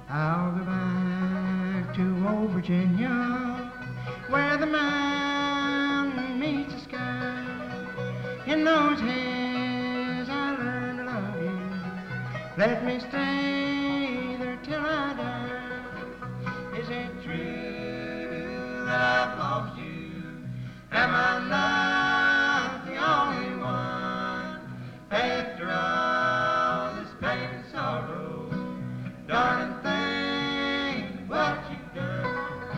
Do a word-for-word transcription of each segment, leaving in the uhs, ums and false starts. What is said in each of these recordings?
I'll go back to old Virginia, where the mountain meets the sky. In those hands I learned to love you. Let me stay there till I die. Is it true that I've lost you? Am I not the only one? After all this pain and sorrow, darling, think what you've done.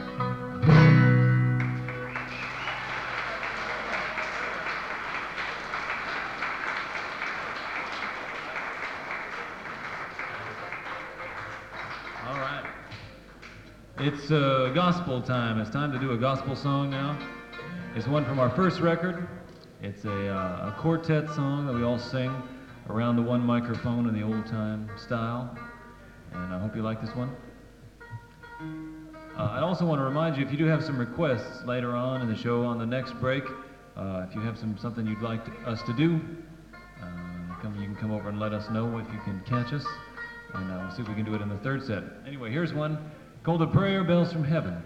All right. It's uh, gospel time. It's time to do a gospel song now. It's one from our first record. It's a, uh, a quartet song that we all sing around the one microphone in the old-time style. And I hope you like this one. Uh, I also want to remind you, if you do have some requests later on in the show on the next break, uh, if you have some something you'd like to, us to do, uh, come, you can come over and let us know if you can catch us, and uh, we'll see if we can do it in the third set. Anyway, here's one called The Prayer Bells from Heaven.